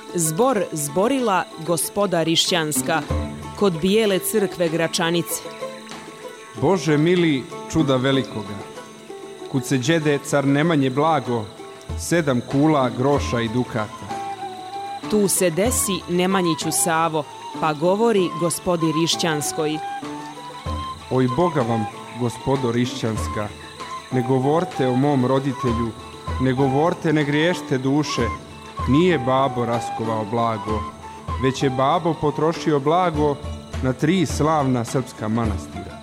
Zbor zborila Gospoda Rišćanska kod Bijele crkve Gračanice. Bože mili, čuda velikoga, kud se đede car Nemanje blago, 7 kula groša i dukata. Tu se desi Nemanjiću Savo, pa govori Gospodi Rišćanskoj. Oj Boga vam, Gospodo Rišćanska, ne govorte o mom roditelju, ne govorte, ne griješte duše, nije babo raskovao blago, već je babo potrošio blago na 3 slavna srpska manastira.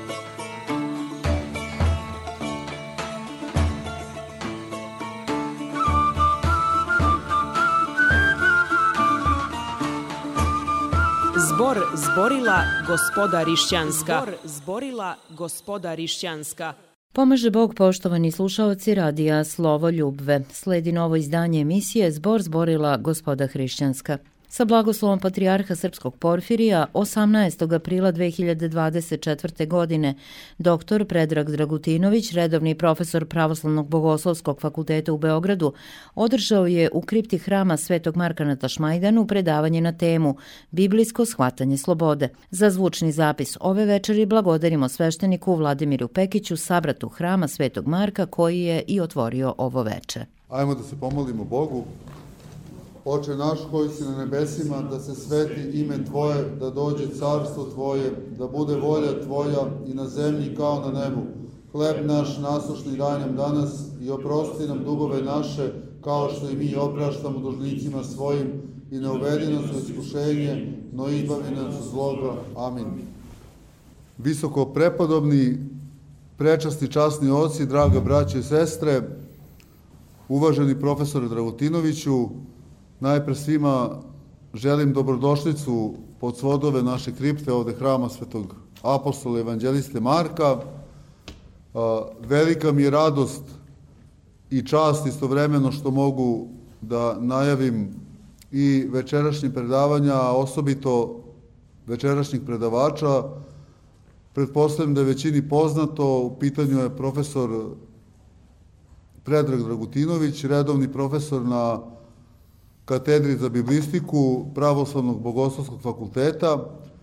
Zbor zborila Gospoda Rišćanska. Zbor zborila Gospoda Rišćanska. Pomaže Bog, poštovani slušaoci radija Slovo Ljubve. Sledi novo izdanje emisije Zbor zborila Gospoda Hrišćanska. Sa blagoslovom patrijarha Srpskog Porfirija 18. aprila 2024. godine dr. Predrag Dragutinović, redovni profesor Pravoslavnog bogoslovskog fakulteta u Beogradu, održao je u kripti hrama Svetog Marka na Tašmajdanu predavanje na temu Biblijsko shvatanje slobode. Za zvučni zapis ove večeri blagodarimo svešteniku Vladimiru Pekiću, sabratu hrama Svetog Marka, koji je i otvorio ovo veče. Ajmo da se pomolimo Bogu. Oče naš koji si na nebesima, da se sveti ime Tvoje, da dođe carstvo Tvoje, da bude volja Tvoja i na zemlji kao na nebu. Hleb naš nasušni daj nam danas i oprosti nam dugove naše, kao što i mi opraštamo dužnicima svojim, i ne uvedi nas u iskušenje, no izbavi nas od zloga. Amin. Visoko prepodobni, prečasni, časni oci, draga braće i sestre, uvaženi profesore Dragutinoviću, najpre svima želim dobrodošlicu pod svodove naše kripte, ovde hrama Svetog apostola evanđeliste Marka. Velika mi je radost i čast istovremeno što mogu da najavim i večerašnje predavanja, a osobito večerašnjih predavača. Pretpostavljam da je većini poznato, u pitanju je profesor Predrag Dragutinović, redovni profesor na katedri za biblistiku Pravoslavnog bogoslovskog fakulteta,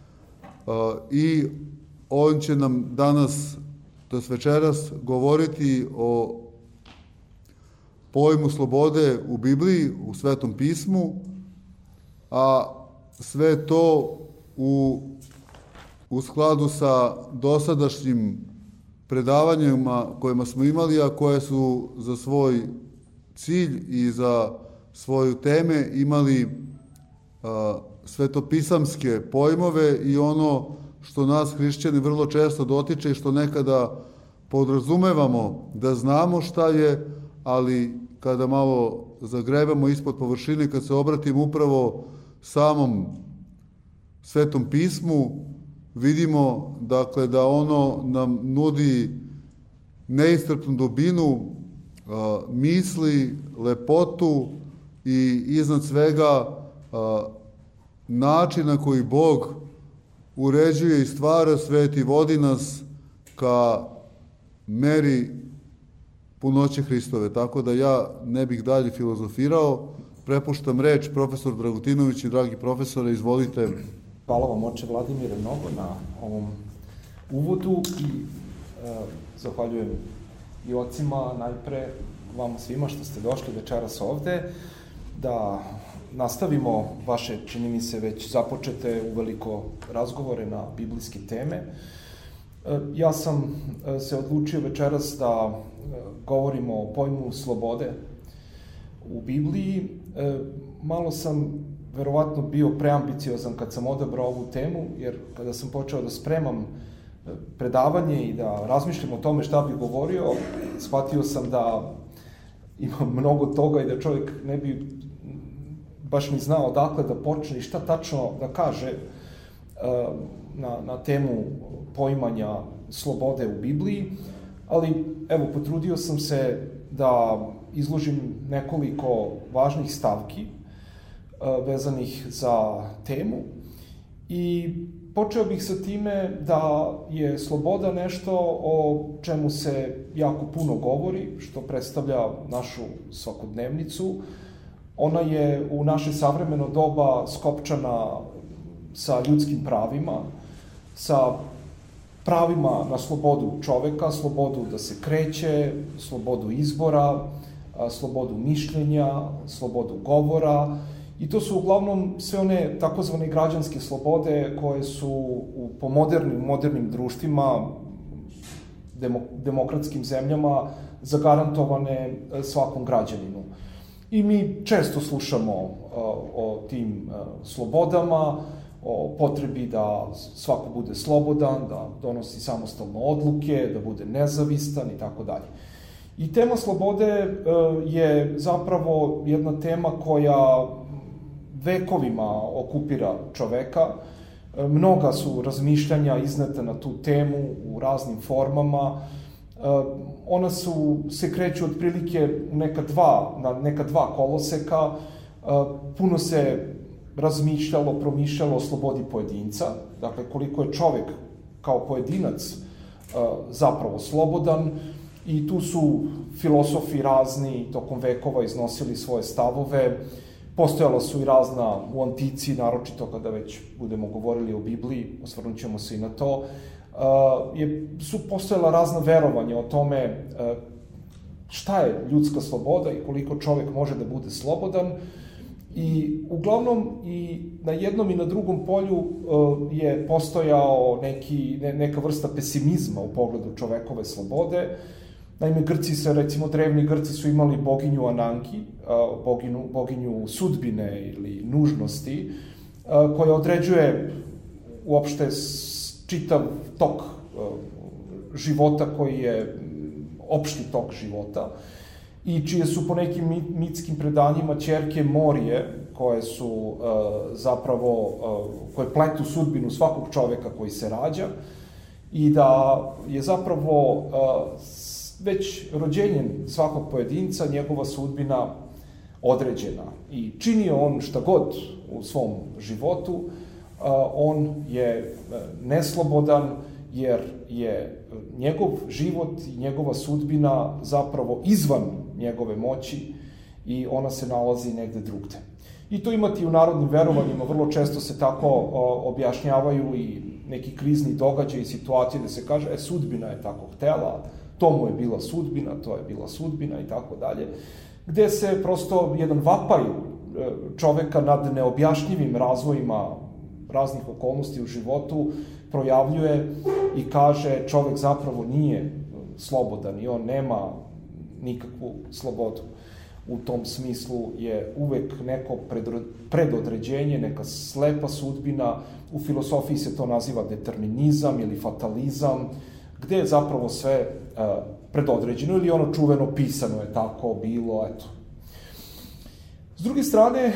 i on će nam danas, to jest večeras, govoriti o pojmu slobode u Bibliji, u Svetom pismu, a sve to u skladu sa dosadašnjim predavanjima kojima smo imali, a koje su za svoj cilj i za svoju teme imali svetopisamske pojmove i ono što nas hrišćani vrlo često dotiče i što nekada podrazumevamo da znamo šta je, ali kada malo zagrebamo ispod površine, kad se obratimo upravo samom Svetom pismu, vidimo dakle da ono nam nudi neiscrpnu dubinu misli, lepotu i iznad svega način na koji Bog uređuje i stvara svet i vodi nas ka meri punoće Hristove. Tako da ja ne bih dalje filozofirao, prepuštam reč profesor Dragutinović. I dragi profesore, izvolite. Hvala vam, oče Vladimire, mnogo na ovom uvodu i zahvaljujem i ocima najpre vama svima što ste došli večeras ovde, da nastavimo vaše, čini mi se, već započete uveliko razgovore na biblijske teme. Ja sam se odlučio večeras da govorimo o pojmu slobode u Bibliji. Malo sam verovatno bio preambiciozan kad sam odabrao ovu temu, jer kada sam počeo da spremam predavanje i da razmišljam o tome šta bih govorio, shvatio sam da ima mnogo toga i da čovjek ne bi baš ni znao odakle da počne i šta tačno da kaže na temu poimanja slobode u Bibliji, ali evo, potrudio sam se da izložim nekoliko važnih stavki vezanih za temu i počeo bih sa time da je sloboda nešto o čemu se jako puno govori, što predstavlja našu svakodnevnicu, Ona je u naše savremeno doba skopčana sa ljudskim pravima, sa pravima na slobodu čoveka, slobodu da se kreće, slobodu izbora, slobodu mišljenja, slobodu govora. I to su uglavnom sve one takozvane građanske slobode koje su po modernim društvima, demokratskim zemljama, zagarantovane svakom građaninu. I mi često slušamo o tim slobodama, o potrebi da svako bude slobodan, da donosi samostalno odluke, da bude nezavistan i tako dalje. I tema slobode je zapravo jedna tema koja vekovima okupira čoveka. Mnoga su razmišljanja izneta na tu temu u raznim formama. Ona se kreću otprilike na neka dva koloseka. Puno se razmišljalo, promišljalo o slobodi pojedinca. Dakle, koliko je čovek kao pojedinac zapravo slobodan. I tu su filosofi razni tokom vekova iznosili svoje stavove. Postojala su i razna u antici, naročito kada već budemo govorili o Bibliji, osvrnut ćemo se i na to, su postojala razna verovanja o tome šta je ljudska sloboda i koliko čovek može da bude slobodan. I uglavnom i na jednom i na drugom polju je postojao neka vrsta pesimizma u pogledu čovekove slobode. Naime, recimo drevni Grci su imali boginju Ananki, boginju sudbine ili nužnosti, koja određuje uopšte čitav tok života koji je opšti tok života i čije su po nekim mitskim predanjima ćerke Morije, koje su koje pletu sudbinu svakog čoveka koji se rađa i da je zapravo već rođenjem svakog pojedinca njegova sudbina određena. I činio on šta god u svom životu, on je neslobodan jer je njegov život i njegova sudbina zapravo izvan njegove moći i ona se nalazi negde drugde. I to imati u narodnim verovanjima, vrlo često se tako objašnjavaju i neki krizni događaj i situacije da se kaže, sudbina je tako htela, to mu je bila sudbina, to je bila sudbina i tako dalje, gde se prosto jedan vapaj čoveka nad neobjašnjivim razvojima raznih okolnosti u životu projavljuje i kaže čovek zapravo nije slobodan i on nema nikakvu slobodu. U tom smislu je uvek neko predodređenje, neka slepa sudbina, u filosofiji se to naziva determinizam ili fatalizam, gde je zapravo sve predodređeno ili ono čuveno pisano je tako bilo, eto. S druge strane,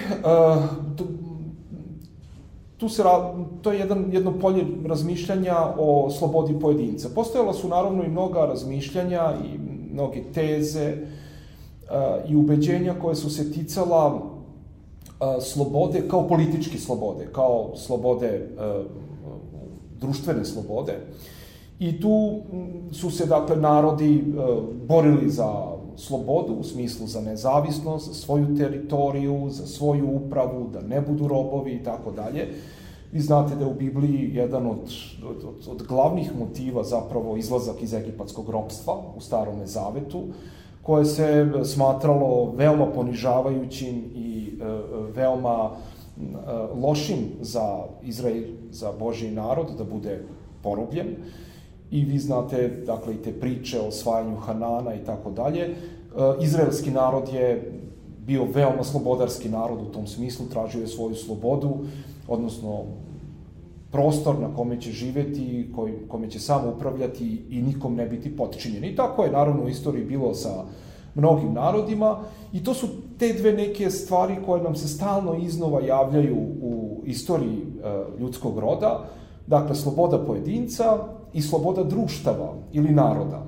to je jedno polje razmišljanja o slobodi pojedinca. Postojala su naravno i mnoga razmišljanja i mnoge teze i ubeđenja koje su se ticala slobode kao političke slobode, kao slobode, društvene slobode. I tu su se, dakle, narodi borili za slobodu, u smislu za nezavisnost, za svoju teritoriju, za svoju upravu, da ne budu robovi i tako dalje. Vi znate da je u Bibliji jedan od glavnih motiva zapravo izlazak iz egipatskog ropstva u Starome zavetu, koje se smatralo veoma ponižavajućim i veoma lošim za Izrael, za Božji narod, da bude porobljen. I vi znate, dakle, i te priče o osvajanju Hanana i tako dalje. Izraelski narod je bio veoma slobodarski narod u tom smislu, tražio je svoju slobodu, odnosno prostor na kome će živeti, kome će samo upravljati i nikom ne biti potčinjen. I tako je naravno u istoriji bilo sa mnogim narodima i to su te dve neke stvari koje nam se stalno iznova javljaju u istoriji ljudskog roda, dakle sloboda pojedinca i sloboda društava ili naroda.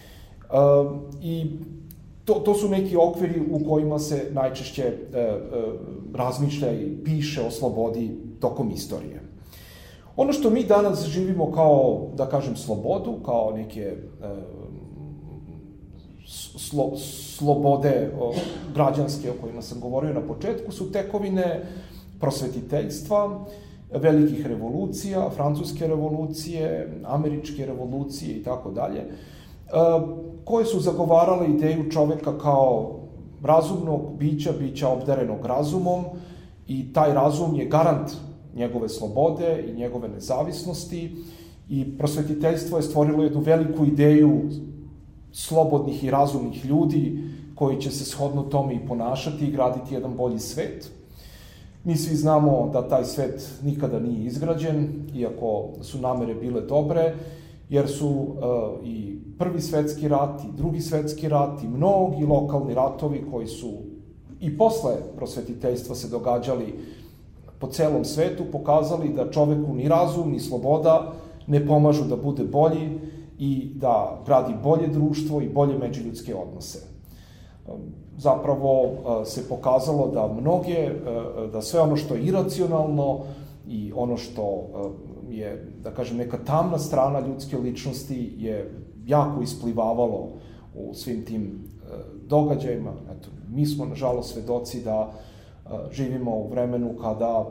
I to su neki okviri u kojima se najčešće razmišlja i piše o slobodi tokom istorije. Ono što mi danas živimo kao, da kažem, slobodu, kao neke slobode građanske o kojima sam govorio na početku su tekovine prosvetiteljstva, velikih revolucija, francuske revolucije, američke revolucije i tako dalje, koje su zagovarale ideju čoveka kao razumnog bića obdarenog razumom, i taj razum je garant njegove slobode i njegove nezavisnosti, i prosvetiteljstvo je stvorilo jednu veliku ideju slobodnih i razumnih ljudi koji će se shodno tome i ponašati i graditi jedan bolji svet. Mi svi znamo da taj svet nikada nije izgrađen, iako su namere bile dobre, jer su i Prvi svetski rat, i Drugi svetski rat, i mnogi lokalni ratovi koji su i posle prosvetiteljstva se događali po celom svetu, pokazali da čoveku ni razum, ni sloboda ne pomažu da bude bolji i da gradi bolje društvo i bolje međuljudske odnose. Zapravo se pokazalo da sve ono što je iracionalno i ono što je, da kažem, neka tamna strana ljudske ličnosti je jako isplivavalo u svim tim događajima. Eto, mi smo, nažalost, svedoci da živimo u vremenu kada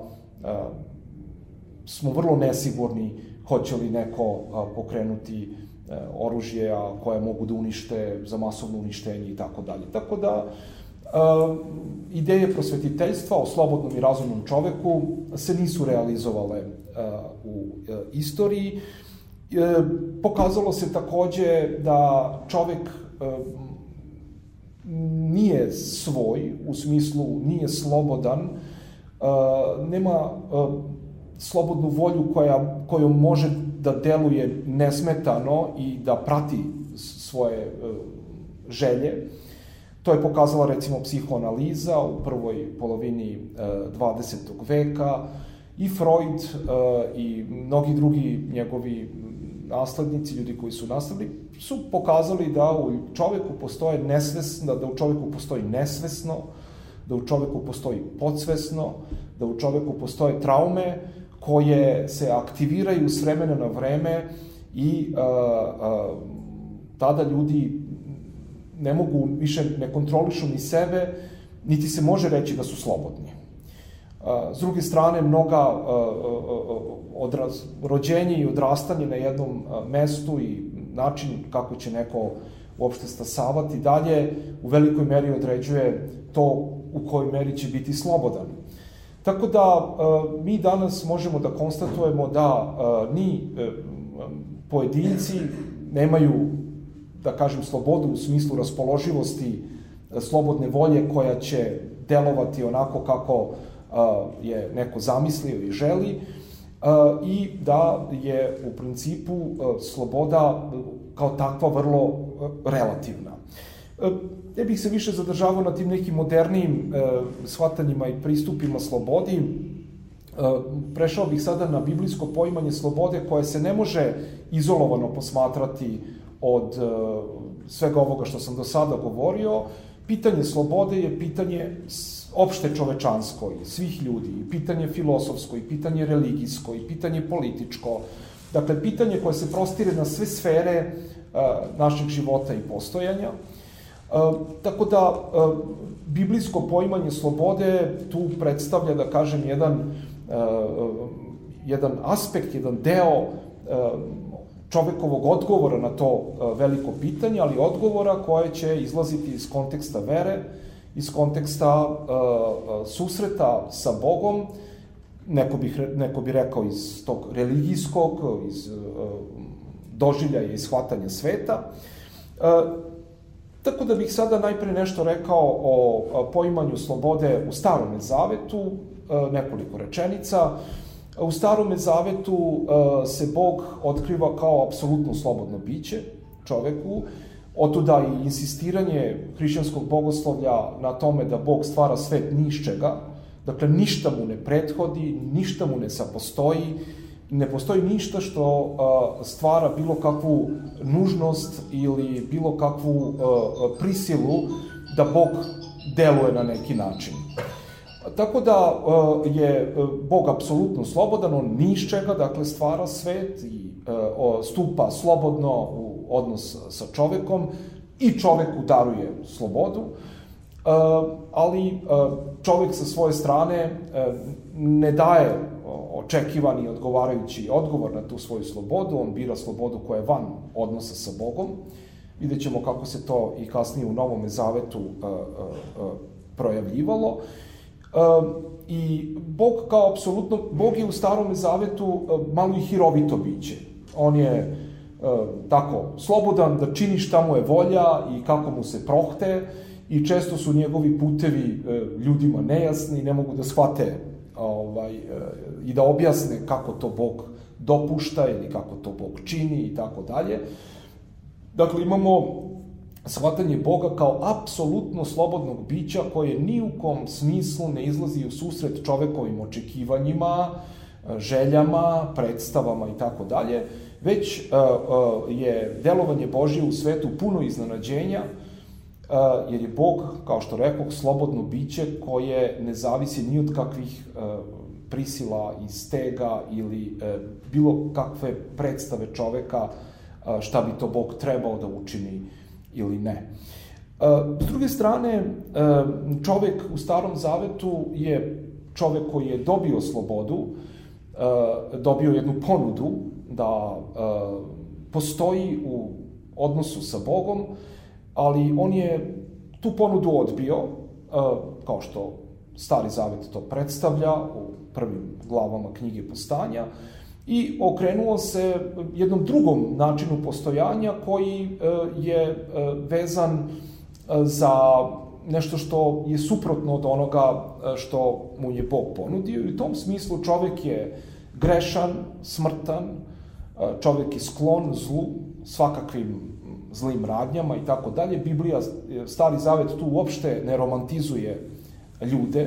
smo vrlo nesigurni hoće li neko pokrenuti oružje koje mogu da unište za masovno uništenje i tako dalje. Tako da, ideje prosvetiteljstva o slobodnom i razumnom čoveku se nisu realizovale u istoriji. Pokazalo se takođe da čovek nije svoj, u smislu nije slobodan, nema slobodnu volju kojom može da deluje nesmetano i da prati svoje želje. To je pokazala, recimo, psihoanaliza u prvoj polovini 20. veka, i Freud i mnogi drugi njegovi naslednici, ljudi koji su nastavili, su pokazali da u čoveku postoje nesvesno, da u čoveku postoji nesvesno, da u čoveku postoji podsvesno, da u čoveku postoje traume koje se aktiviraju s vremena na vreme i tada ljudi ne mogu, više ne kontrolišu ni sebe, niti se može reći da su slobodni. S druge strane, mnoga rođenje i odrastanje na jednom mestu i način kako će neko uopšte stasavati dalje u velikoj meri određuje to u kojoj meri će biti slobodan. Tako da mi danas možemo da konstatujemo da ni pojedinci nemaju, da kažem, slobodu u smislu raspoloživosti slobodne volje koja će delovati onako kako je neko zamislio i želi, i da je u principu sloboda kao takva vrlo relativna. Ne bih se više zadržavao na tim nekim modernijim shvatanjima i pristupima slobodi. Prešao bih sada na biblijsko poimanje slobode koje se ne može izolovano posmatrati od svega ovoga što sam do sada govorio. Pitanje slobode je pitanje opšte čovečansko i svih ljudi, i pitanje filosofsko, i pitanje religijsko, i pitanje političko. Dakle, pitanje koje se prostire na sve sfere našeg života i postojanja. Tako da, biblijsko poimanje slobode tu predstavlja, da kažem, jedan aspekt, jedan deo čovekovog odgovora na to veliko pitanje, ali odgovora koje će izlaziti iz konteksta vere, iz konteksta susreta sa Bogom, neko bi rekao iz tog religijskog, iz doživljaja i shvatanja sveta. Tako da bih sada najpre nešto rekao o poimanju slobode u Starome zavetu, nekoliko rečenica. U Starome zavetu se Bog otkriva kao apsolutno slobodno biće čoveku, otuda i insistiranje hrišćanskog bogoslovlja na tome da Bog stvara svet ni iz čega, dakle ništa mu ne prethodi, ništa mu ne sapostoji, ne postoji ništa što stvara bilo kakvu nužnost ili bilo kakvu prisilu da Bog deluje na neki način. Tako da je Bog apsolutno slobodan, on ni iz čega, dakle, stvara svet i stupa slobodno u odnos sa čovekom i čoveku daruje slobodu, ali čovek sa svoje strane ne daje očekivani odgovarajući odgovor na tu svoju slobodu, on bira slobodu koja je van odnosa sa Bogom. Vidjet ćemo kako se to i kasnije u Novome Zavetu projavljivalo. I Bog kao apsolutno, Bog je u Starome Zavetu malo i hirovito biće. On je tako slobodan da čini šta mu je volja i kako mu se prohte i često su njegovi putevi ljudima nejasni, ne mogu da shvate i da objasne kako to Bog dopušta ili kako to Bog čini i tako dalje. Dakle, imamo shvatanje Boga kao apsolutno slobodnog bića koje ni u kom smislu ne izlazi u susret čovekovim očekivanjima, željama, predstavama i tako dalje, već je delovanje Božje u svetu puno iznenađenja, jer je Bog, kao što rekoh, slobodno biće koje ne zavisi ni od kakvih prisila i stega ili bilo kakve predstave čoveka šta bi to Bog trebao da učini ili ne. S druge strane, čovek u Starom Zavetu je čovek koji je dobio slobodu, dobio jednu ponudu da postoji u odnosu sa Bogom, ali on je tu ponudu odbio, kao što Stari Zavet to predstavlja u prvim glavama knjige Postanja, i okrenuo se jednom drugom načinu postojanja koji je vezan za nešto što je suprotno od onoga što mu je Bog ponudio. I u tom smislu čovek je grešan, smrtan, čovek je sklon zlu, svakakvim zlim radnjama i tako dalje. Biblija, Stari Zavet tu uopšte ne romantizuje ljude,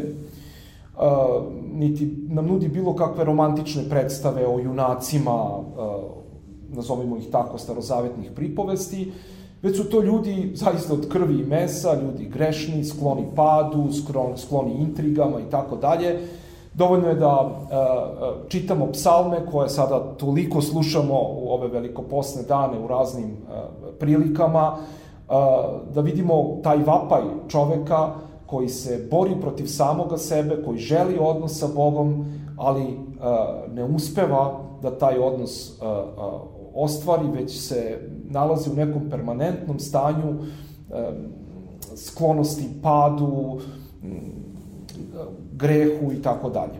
niti nam nudi bilo kakve romantične predstave o junacima, nazovimo ih tako, starozavetnih pripovesti, već su to ljudi zaista od krvi i mesa, ljudi grešni, skloni padu, skloni intrigama i tako dalje. Dovoljno je da čitamo psalme koje sada toliko slušamo u ove velikoposne dane u raznim prilikama, da vidimo taj vapaj čoveka koji se bori protiv samoga sebe, koji želi odnos sa Bogom, ali ne uspeva da taj odnos ostvari, već se nalazi u nekom permanentnom stanju sklonosti padu, grehu i tako dalje.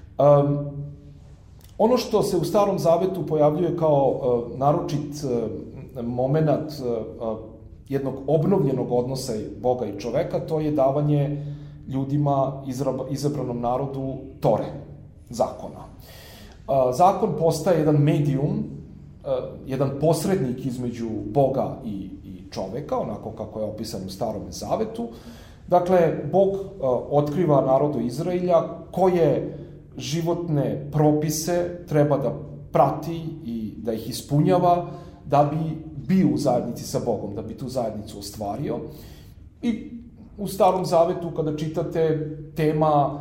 Ono što se u Starom Zavetu pojavljuje kao naročit moment jednog obnovljenog odnosa Boga i čoveka, to je davanje ljudima, izabranom narodu, Tore, zakona. Zakon postaje jedan medijum, jedan posrednik između Boga i čoveka, onako kako je opisan u Starom Zavetu. Dakle, Bog otkriva narodu Izraelja koje životne propise treba da prati i da ih ispunjava da bi bio u zajednici sa Bogom, da bi tu zajednicu ostvario. I u Starom Zavetu, kada čitate tema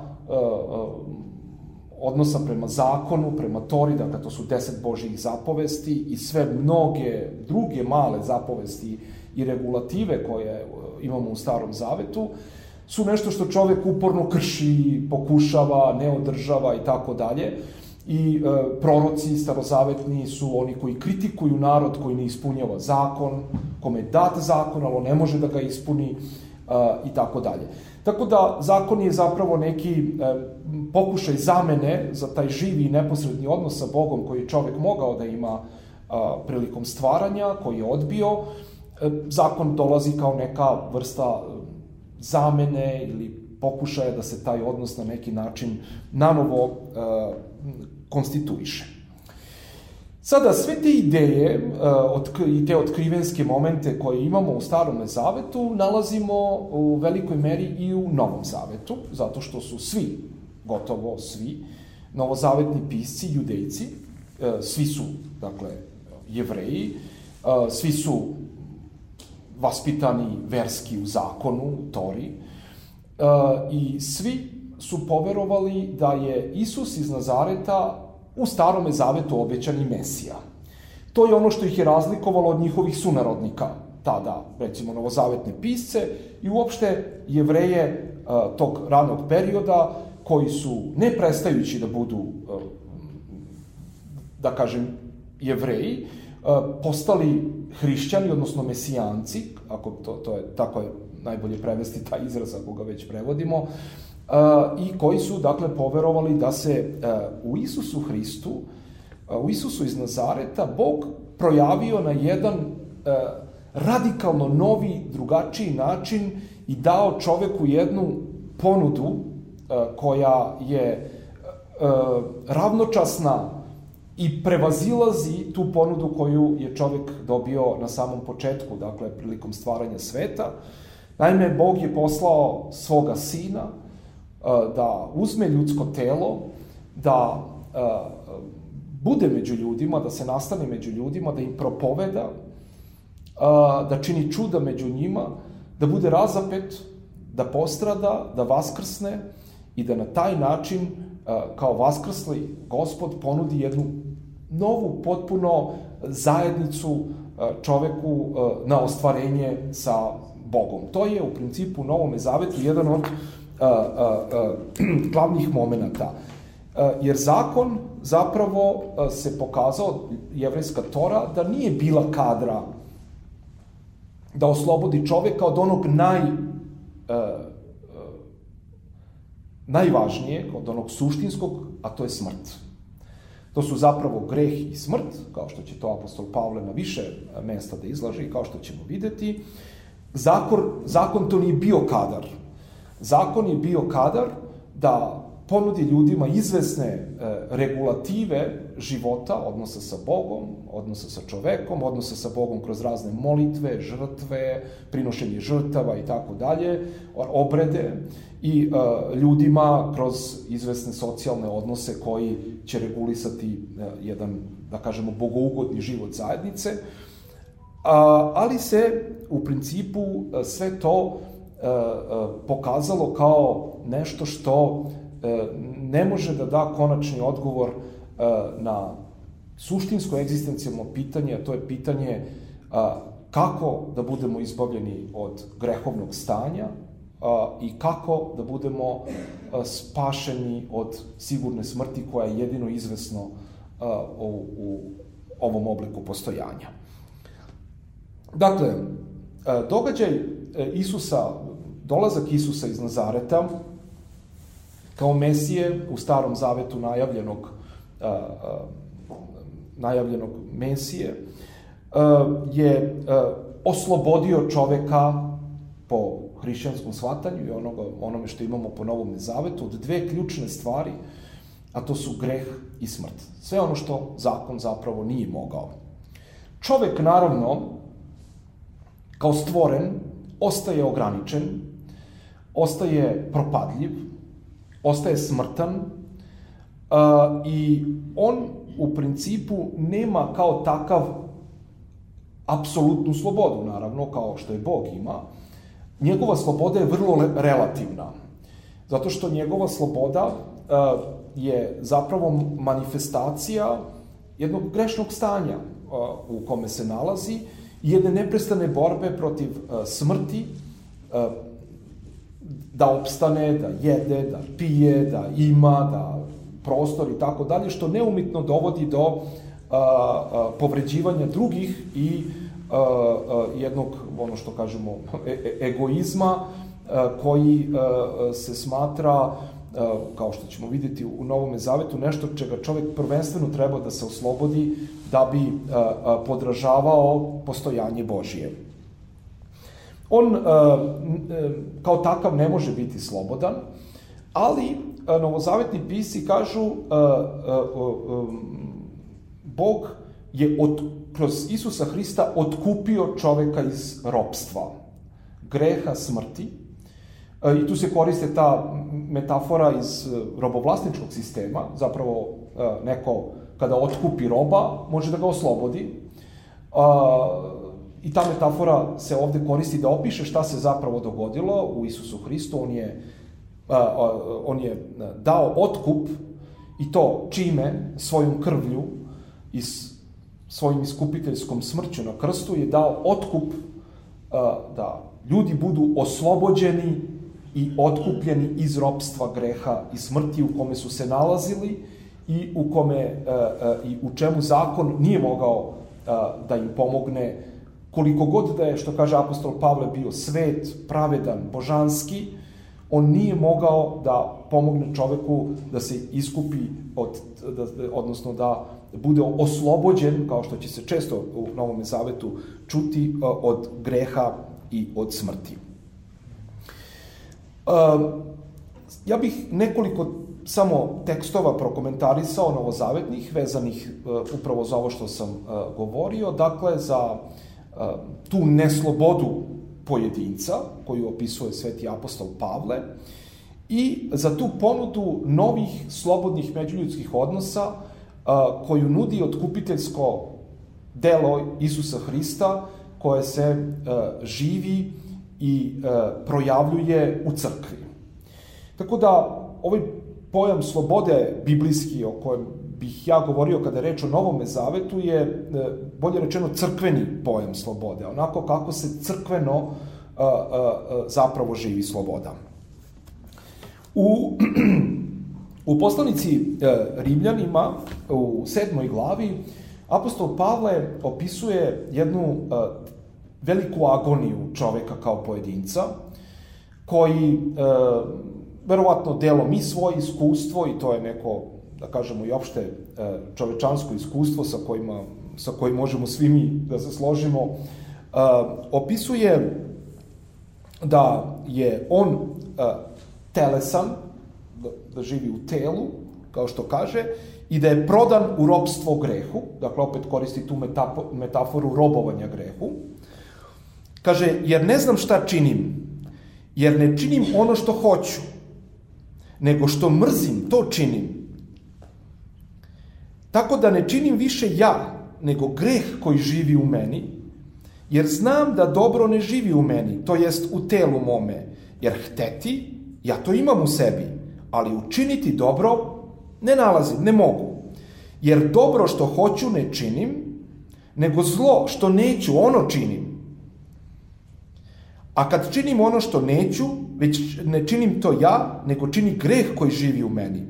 odnosa prema zakonu, prema Tori, dakle to su 10 Božjih zapovesti i sve mnoge druge male zapovesti i regulative koje imamo u Starom Zavetu, su nešto što čovek uporno krši, pokušava, ne održava i tako dalje. I proroci starozavetni su oni koji kritikuju narod koji ne ispunjava zakon, kome je dat zakon, ali on ne može da ga ispuni i tako dalje. Tako da zakon je zapravo neki pokušaj zamene za taj živi i neposredni odnos sa Bogom koji je čovek mogao da ima prilikom stvaranja, koji je odbio. Zakon dolazi kao neka vrsta zamene ili pokušaja da se taj odnos na neki način nanovo konstituiše. Sada, sve te ideje i te otkrivenske momente koje imamo u Starom Zavetu nalazimo u velikoj meri i u Novom Zavetu, zato što su svi, gotovo svi, novozavetni pisci, judejci, svi su, dakle, Jevreji, svi su vaspitani verski u zakonu, u Tori, i svi su poverovali da je Isus iz Nazareta u Starome Zavetu obećani Mesija. To je ono što ih je razlikovalo od njihovih sunarodnika, tada, recimo, novozavetne pisce i uopšte Jevreje tog ranog perioda koji su, ne prestajući da budu, da kažem, Jevreji, postali hrišćani, odnosno mesijanci, ako to je, tako je najbolje prevesti taj izraz ako ga već prevodimo, i koji su, dakle, poverovali da se u Isusu Hristu, u Isusu iz Nazareta, Bog projavio na jedan radikalno novi, drugačiji način i dao čoveku jednu ponudu koja je ravnočasna i prevazilazi tu ponudu koju je čovek dobio na samom početku, dakle, prilikom stvaranja sveta. Naime, Bog je poslao svoga sina da uzme ljudsko telo, da bude među ljudima, da se nastane među ljudima, da im propoveda, da čini čuda među njima, da bude razapet, da postrada, da vaskrsne i da na taj način, kao vaskrsli Gospod, ponudi jednu novu, potpuno zajednicu čoveku na ostvarenje sa Bogom. To je u principu u Novome Zavetu jedan od glavnih momenata. Jer zakon zapravo se pokazao, jevrejska Tora, da nije bila kadra da oslobodi čoveka od onog najvažnijeg, od onog suštinskog, a to je smrt. To su zapravo greh i smrt, kao što će to apostol Pavle na više mesta da izlaže i kao što ćemo videti. Zakon to nije bio kadar. Zakon je bio kadar da ponudi ljudima izvesne regulative života, odnosa sa Bogom, odnosa sa čovekom, odnosa sa Bogom kroz razne molitve, žrtve, prinošenje žrtava i tako dalje, obrede, i ljudima kroz izvesne socijalne odnose koji će regulisati jedan, da kažemo, bogougodni život zajednice, ali se u principu sve to pokazalo kao nešto što ne može da da konačni odgovor na suštinsko egzistencijalno pitanje, a to je pitanje kako da budemo izbavljeni od grehovnog stanja i kako da budemo spašeni od sigurne smrti koja je jedino izvesno u ovom obliku postojanja. Dakle, događaj Isusa, dolazak Isusa iz Nazareta kao Mesije u Starom Zavetu najavljenog Mesije je oslobodio čoveka po hrišćanskom shvatanju i onome što imamo po Novom Zavetu od dve ključne stvari, a to su greh i smrt. Sve ono što zakon zapravo nije mogao. Čovek, naravno, kao stvoren, ostaje ograničen, ostaje propadljiv, ostaje smrtan i on u principu nema kao takav apsolutnu slobodu, naravno, kao što je Bog ima. Njegova sloboda je vrlo relativna, zato što njegova sloboda je zapravo manifestacija jednog grešnog stanja u kome se nalazi i jedne neprestane borbe protiv smrti, da opstane, da jede, da pije, da ima, da prostor i tako dalje, što neumitno dovodi do povređivanja drugih i jednog, ono što kažemo, egoizma koji se smatra, kao što ćemo vidjeti u Novome Zavetu, nešto čega čovjek prvenstveno treba da se oslobodi da bi podražavao postojanje Božije. On kao takav ne može biti slobodan, ali novozavetni pisci kažu Bog je kroz Isusa Hrista otkupio čoveka iz ropstva, greha, smrti. I tu se koriste ta metafora iz robovlasničkog sistema, zapravo neko kada otkupi roba može da ga oslobodi. I ta metafora se ovde koristi da opiše šta se zapravo dogodilo u Isusu Hristu. On je dao otkup, i to čime? Svojom krvlju i svojim iskupiteljskom smrću na krstu je dao otkup da ljudi budu oslobođeni i otkupljeni iz ropstva greha i smrti u kome su se nalazili i u čemu zakon nije mogao da im pomogne, koliko god da je, što kaže apostol Pavle, bio svet, pravedan, božanski, on nije mogao da pomogne čoveku da se iskupi, odnosno da bude oslobođen, kao što će se često u Novom Zavetu čuti, od greha i od smrti. Ja bih nekoliko samo tekstova prokomentarisao novozavetnih, vezanih upravo za ovo što sam govorio, dakle za tu neslobodu pojedinca koju opisuje sveti apostol Pavle i za tu ponudu novih slobodnih međuljudskih odnosa koju nudi otkupiteljsko delo Isusa Hrista koje se živi i projavljuje u crkvi. Tako da ovaj pojam slobode biblijski o kojem bih ja govorio kada je reč o Novome Zavetu je, bolje rečeno, crkveni pojam slobode, onako kako se crkveno zapravo živi sloboda. U poslanici Rimljanima u 7. glavi apostol Pavle opisuje jednu veliku agoniju čoveka kao pojedinca, koji verovatno delom i svoje iskustvo, i to je neko, da kažemo, i opšte čovečansko iskustvo sa kojim možemo svi mi da se složimo, opisuje da je on telesan, da živi u telu, kao što kaže, i da je prodan u ropstvo grehu, dakle opet koristi tu metaforu robovanja grehu. Kaže, jer ne znam šta činim, jer ne činim ono što hoću, nego što mrzim, to činim. Tako da ne činim više ja, nego greh koji živi u meni, jer znam da dobro ne živi u meni, to jest u telu mome, jer hteti, ja to imam u sebi, ali učiniti dobro ne nalazim, ne mogu. Jer dobro što hoću ne činim, nego zlo što neću, ono činim. A kad činim ono što neću, već ne činim to ja, nego čini greh koji živi u meni.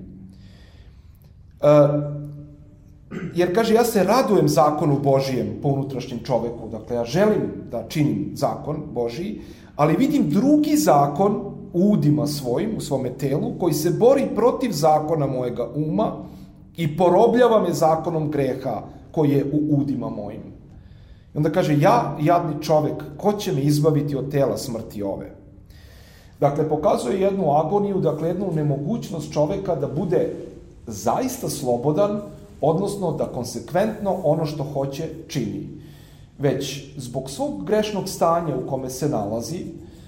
Jer, kaže, ja se radujem zakonu Božijem po unutrašnjem čoveku, dakle, ja želim da činim zakon Božiji, ali vidim drugi zakon u udima svojim, u svome telu, koji se bori protiv zakona mojega uma i porobljava me zakonom greha koji je u udima mojim. I onda kaže, ja, jadni čovek, ko će me izbaviti od tela smrti ove? Dakle, pokazuje jednu agoniju, dakle, jednu nemogućnost čoveka da bude zaista slobodan, odnosno da konsekventno ono što hoće čini. Već zbog svog grešnog stanja u kome se nalazi,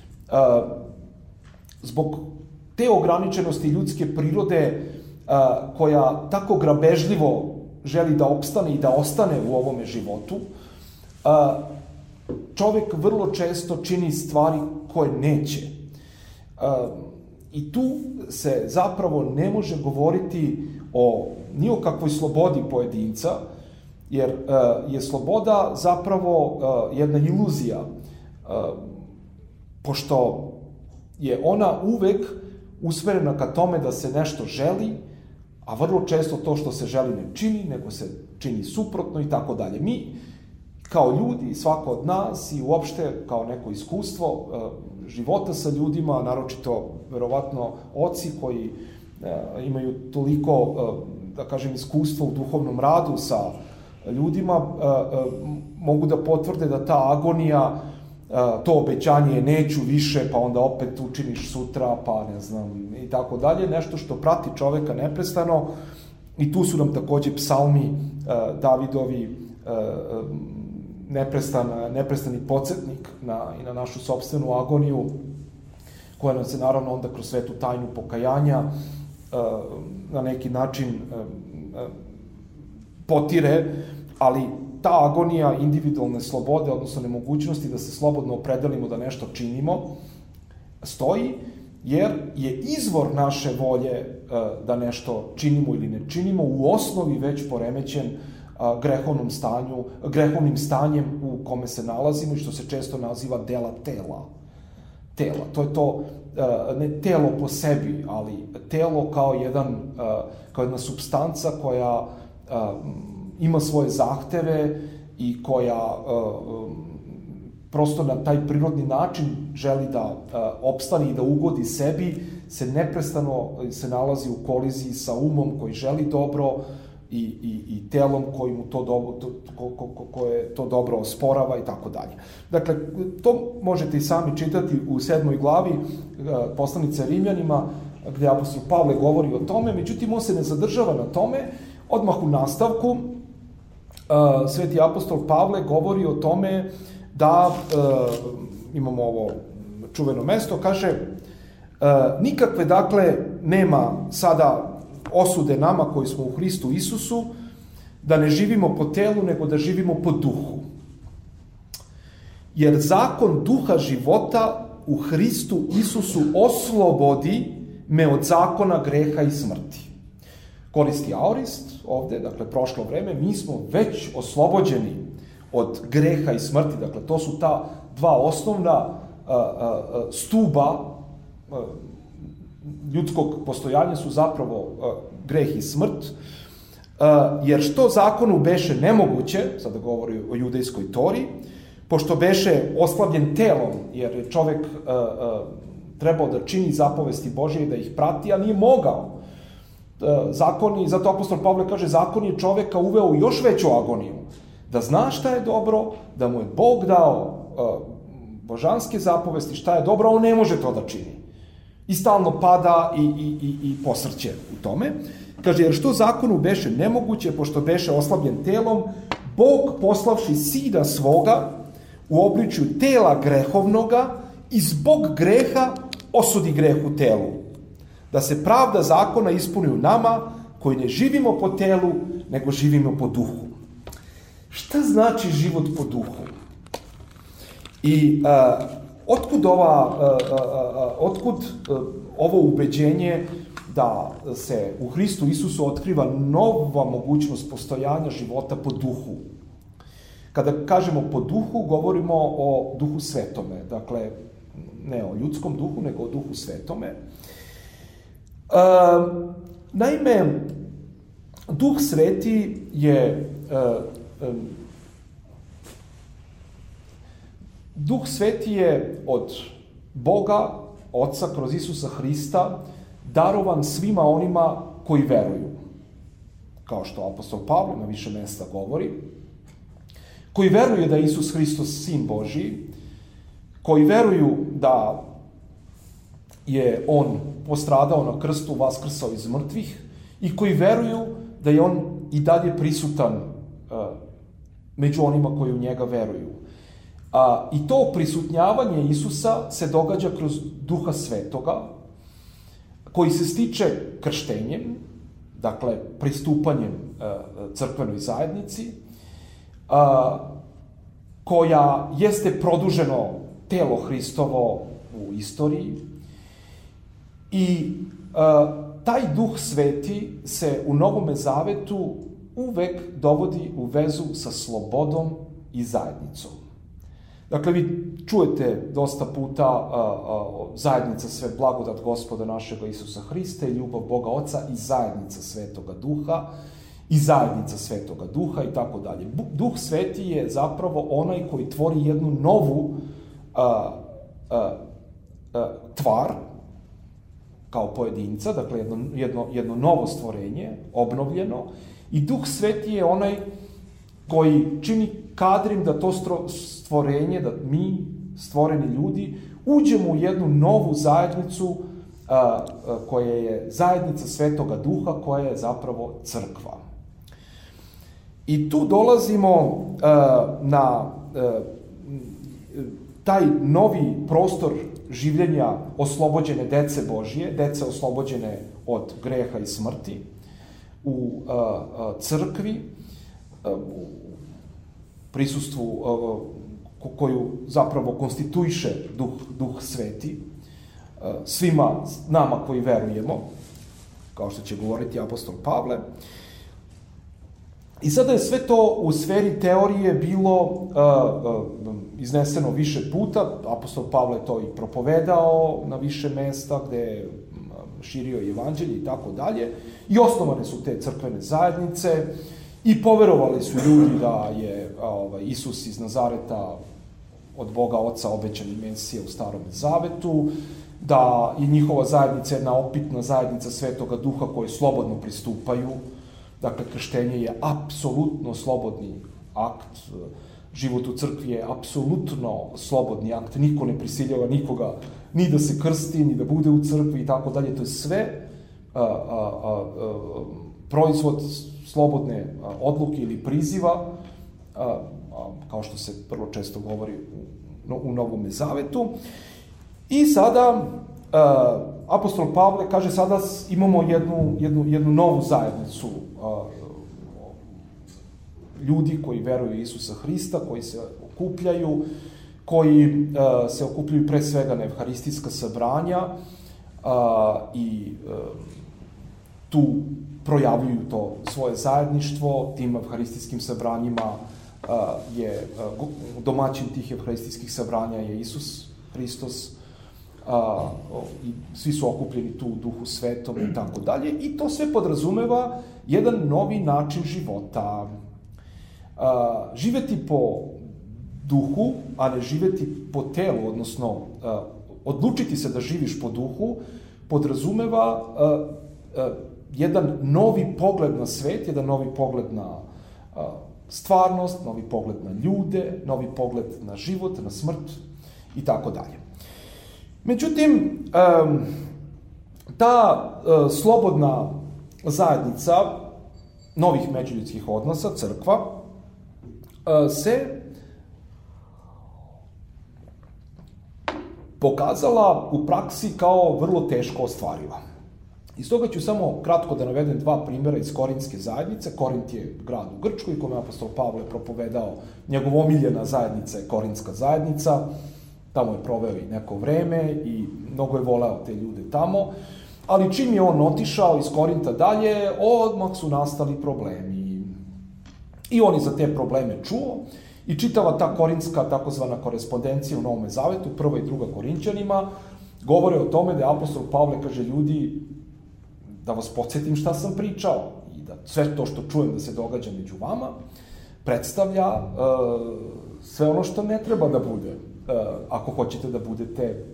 zbog te ograničenosti ljudske prirode koja tako grabežljivo želi da opstane i da ostane u ovome životu, čovek vrlo često čini stvari koje neće. I tu se zapravo ne može govoriti ni o kakvoj slobodi pojedinca, jer je sloboda zapravo jedna iluzija, pošto je ona uvek usmerena ka tome da se nešto želi, a vrlo često to što se želi ne čini, nego se čini suprotno i tako dalje. Mi, kao ljudi, svako od nas i uopšte kao neko iskustvo života sa ljudima, naročito verovatno oci koji imaju toliko, da kažem, iskustva u duhovnom radu sa ljudima, mogu da potvrde da ta agonija, to obećanje neću više, pa onda opet učiniš sutra, pa ne znam, i tako dalje, nešto što prati čoveka neprestano. I tu su nam takođe psalmi Davidovi neprestani podsjetnik i na našu sopstvenu agoniju, koja nam se naravno onda kroz svetu tajnu pokajanja na neki način potire, ali ta agonija individualne slobode, odnosno nemogućnosti da se slobodno opredelimo da nešto činimo, stoji, jer je izvor naše volje da nešto činimo ili ne činimo u osnovi već poremećen grehovnim stanjem u kome se nalazimo i što se često naziva dela tela. To je to, ne telo po sebi, ali telo kao jedna supstanca koja ima svoje zahteve i koja prosto na taj prirodni način želi da opstane i da ugodi sebi, se neprestano se nalazi u koliziji sa umom koji želi dobro i telom koji mu koje to dobro osporava i tako dalje. Dakle, to možete i sami čitati u 7. glavi poslanice Rimljanima, gde apostol Pavle govori o tome, međutim, on se ne zadržava na tome. Odmah u nastavku, sveti apostol Pavle govori o tome da, imamo ovo čuveno mesto, kaže, nikakve, dakle, nema sada osude nama koji smo u Hristu Isusu, da ne živimo po telu, nego da živimo po duhu. Jer zakon duha života u Hristu Isusu oslobodi me od zakona greha i smrti. Koristi aorist ovde, dakle, prošlo vreme, mi smo već oslobođeni od greha i smrti. Dakle, to su ta dva osnovna stuba ljudskog postojanja su zapravo greh i smrt, jer što zakonu beše nemoguće, sada govori o judejskoj tori, pošto beše oslabljen telom, jer je čovek trebao da čini zapovesti Božje i da ih prati, a nije mogao. Zakoni, zato apostol Pavle kaže, zakon je čoveka uveo u još veću agoniju, da zna šta je dobro, da mu je Bog dao božanske zapovesti, šta je dobro, on ne može to da čini. I stalno pada i posrće u tome. Kaže, jer što zakonu beše nemoguće, pošto beše oslabljen telom, Bog poslavši sina svoga u obličju tela grehovnoga i zbog greha osudi greh u telu. Da se pravda zakona ispuni u nama, koji ne živimo po telu, nego živimo po duhu. Šta znači život po duhu? I otkud ovo ubeđenje da se u Hristu Isusu otkriva nova mogućnost postojanja života po duhu? Kada kažemo po duhu, govorimo o duhu svetome. Dakle, ne o ljudskom duhu, nego o duhu svetome. Naime, duh sveti je Duh sveti je od Boga, Oca, kroz Isusa Hrista, darovan svima onima koji veruju. Kao što apostol Pavle na više mesta govori. Koji veruju da je Isus Hristos sin Božji, koji veruju da je on postradao na krstu, vaskrsao iz mrtvih i koji veruju da je on i dalje prisutan među onima koji u njega veruju. I to prisutnjavanje Isusa se događa kroz Duha Svetoga, koji se stiče krštenjem, dakle pristupanjem crkvenoj zajednici, koja jeste produženo telo Hristovo u istoriji i taj Duh Sveti se u Novome Zavetu uvek dovodi u vezu sa slobodom i zajednicom. Dakle, vi čujete dosta puta zajednica sve, blagodat Gospoda našega Isusa Hrista i ljubav Boga Oca i zajednica Svetoga Duha i zajednica Svetoga Duha i tako dalje. Duh Sveti je zapravo onaj koji tvori jednu novu tvar kao pojedinca, dakle jedno novo stvorenje, obnovljeno, i Duh Sveti je onaj koji čini kadrim da to stvorenje, da mi, stvoreni ljudi, uđemo u jednu novu zajednicu koja je zajednica Svetoga Duha, koja je zapravo crkva. I tu dolazimo na taj novi prostor življenja oslobođene dece Božje, dece oslobođene od greha i smrti u crkvi, u prisustvu koju zapravo konstituiše Duh Sveti, svima nama koji verujemo, kao što će govoriti apostol Pavle. I sada je sve to u sferi teorije bilo izneseno više puta, apostol Pavle to i propovedao na više mesta gde je širio evanđelje i tako dalje, i osnovane su te crkvene zajednice i poverovali su ljudi da je Isus iz Nazareta od Boga Oca obećani Mesija u Starom zavetu, da je njihova zajednica jedna opitna zajednica Svetoga Duha koje slobodno pristupaju. Dakle, krštenje je apsolutno slobodni akt, život u crkvi je apsolutno slobodni akt, niko ne prisiljava nikoga ni da se krsti, ni da bude u crkvi i tako dalje. To je sve proizvod slobodne odluke ili priziva, kao što se vrlo često govori u Novom Zavetu. I sada apostol Pavle kaže, sada imamo jednu novu zajednicu ljudi koji veruju Isusa Hrista, koji se okupljaju, koji se okupljaju pre svega na evharistijska sabranja i tu projavljuju to svoje zajedništvo. Tim evharistijskim sabranjima domaćin tih evharistijskih sabranja je Isus Hristos, i svi su okupljeni tu u Duhu Svetom i tako dalje, i to sve podrazumeva jedan novi način života. Živeti po duhu, a ne živeti po telu, odnosno odlučiti se da živiš po duhu, podrazumeva jedan novi pogled na svet, jedan novi pogled na stvarnost, novi pogled na ljude, novi pogled na život, na smrt i tako dalje. Međutim, ta slobodna zajednica novih međuljudskih odnosa, crkva, se pokazala u praksi kao vrlo teško ostvariva. I stoga ću samo kratko da navedem dva primjera iz Korintske zajednice. Korint je grad u Grčkoj, kome je apostol Pavle propovedao, njegov omiljena zajednica je Korintska zajednica. Tamo je proveo i neko vreme i mnogo je voleo te ljude tamo, ali čim je on otišao iz Korinta dalje, odmah su nastali problemi. I on je za te probleme čuo i čitava ta korintska takozvana korespondencija u Novom Zavetu, 1. i 2. Korinćanima, govore o tome da je apostol Pavle kaže, ljudi, da vas podsjetim šta sam pričao i da sve to što čujem da se događa među vama predstavlja sve ono što ne treba da bude. Ako hoćete da budete